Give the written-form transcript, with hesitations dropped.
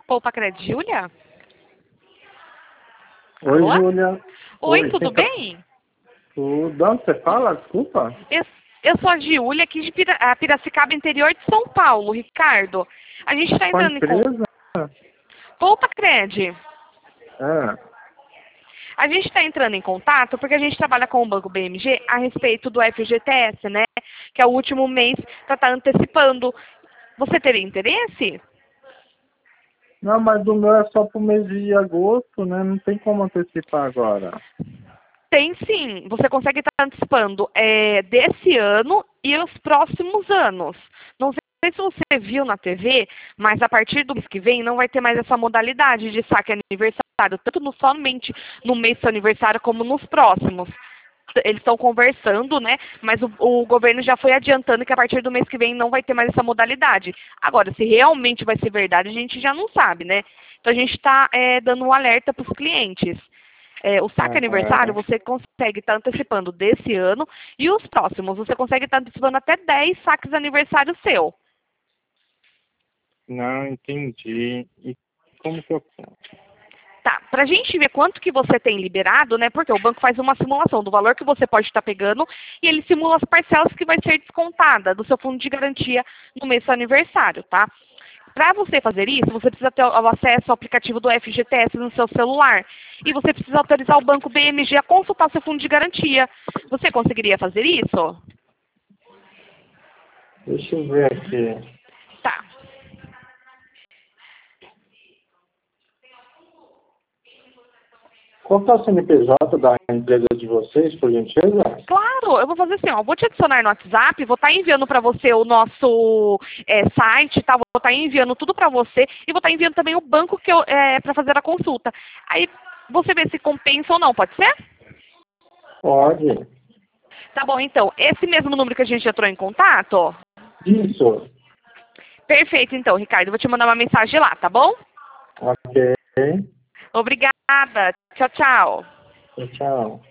Poupa Crédito, Júlia? Oi, Alô? Júlia. Oi, tudo quem bem? Tudo. Onde você fala? Desculpa. Eu sou a Júlia, aqui de Piracicaba, interior de São Paulo, Ricardo. A gente está Qual entrando em contato. empresa? Poupa Crédito. Ah, A gente está entrando em contato porque a gente trabalha com o Banco BMG a respeito do FGTS, né? Que é o último mês para estar antecipando. Você teria interesse? não, mas o meu é só pro mês de agosto, né? Não tem como antecipar agora. Tem sim. Você consegue estar antecipando desse ano e os próximos anos. Não sei se você viu na TV, mas a partir do mês que vem não vai ter mais essa modalidade de saque aniversário, tanto somente no mês do seu aniversário como nos próximos. Eles estão conversando, né? Mas o governo já foi adiantando que a partir do mês que vem não vai ter mais essa modalidade. Agora, se realmente vai ser verdade, a gente já não sabe, né? Então a gente está dando um alerta para os clientes. O saque aniversário Ah, você consegue estar antecipando desse ano e os próximos você consegue estar antecipando até 10 saques aniversário seu. não, entendi. E como que eu faço? Tá, para a gente ver quanto que você tem liberado, né? Porque o banco faz uma simulação do valor que você pode estar pegando e ele simula as parcelas que vai ser descontada do seu fundo de garantia no mês do seu aniversário, tá? Para você fazer isso, você precisa ter o acesso ao aplicativo do FGTS no seu celular. E você precisa autorizar o banco BMG a consultar seu fundo de garantia. Você conseguiria fazer isso? Deixa eu ver aqui. Tá. Qual que é o CNPJ da empresa de vocês, por gentileza? Claro, eu vou fazer assim, ó, vou te adicionar no WhatsApp, vou estar enviando para você o nosso site, tá? Vou estar enviando tudo para você e vou estar enviando também o banco que para fazer a consulta. Aí você vê se compensa ou não, pode ser? Pode. Tá bom, então, esse mesmo número que a gente entrou em contato? Isso. Perfeito, então, Ricardo, eu vou te mandar uma mensagem lá, tá bom? Ok. Obrigada. Tchau, tchau. Tchau.